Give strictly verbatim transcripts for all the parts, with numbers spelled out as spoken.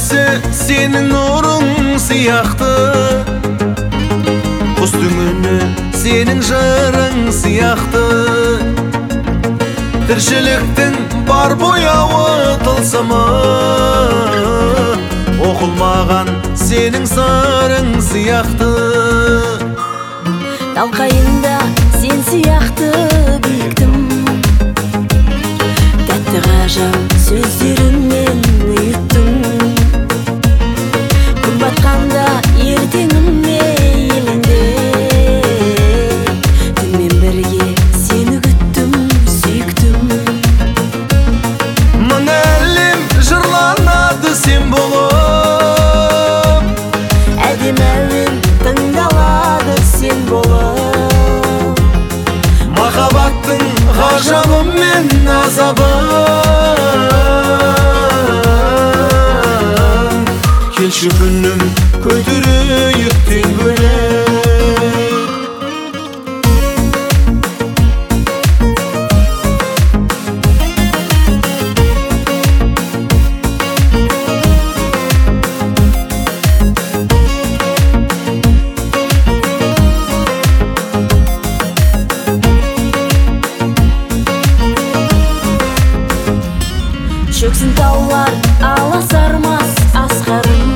берсе сенің нұрың сияқты, құс түңіне сенің жырың сияқты. Тіршіліктің бар бояуы тылсымы, оқылмаған сенің сырың сияқты. Талқайында сен сияқты биіктім, тәтті ғажап сөздеріңмен ұйыттым. Күн батқанда ертеңіме елеңде, түнмен бірге сені күттім, сүйіктім. Мың әлем жырланады сен болып, әдемі әуен тыңдалады сен болып. Махаббаттың ғажабы мен азабы, келші күнім көтерейік тең бөлек. Шөксін таулар аласармас асқарым,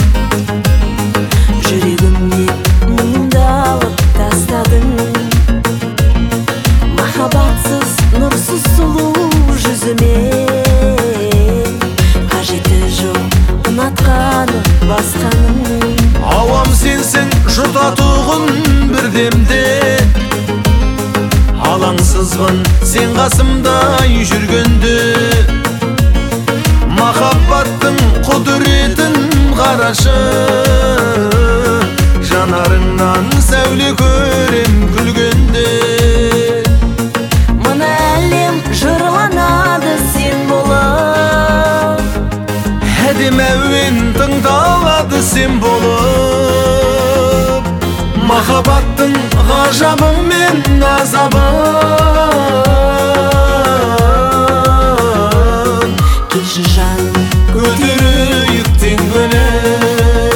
жүрегімнен мұңымды алып тастадың. Махаббатсыз нұрсыз сұлу жүзіме, қажеті жоқ ұнатқаны басқаның. Ауам сенсің жұтатұғын бір демде, алаңсызбын сен қасымдай жүргенде. Махаббаттың құдыретін қарашы, жанарыңнан сәуле көрем күлгенде. Мына әлем жырланады сен болып, әдемі әуен тыңдалады сен болып. Махаббаттың ғажабы мен азабы, келші жаным көтерейік тең бөлек.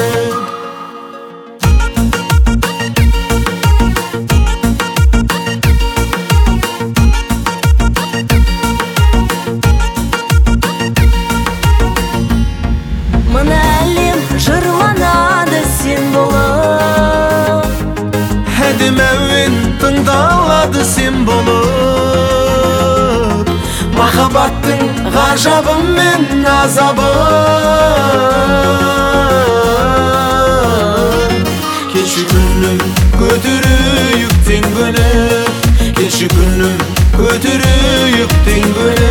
Мына әлем жырланады сен болып, әдемі әуен тыңдалады сен болып. Махаббаттың ғажабы мен азабы, келші күнім көтерейік тең бөлек. Келші күнім көтерейік тең бөлек.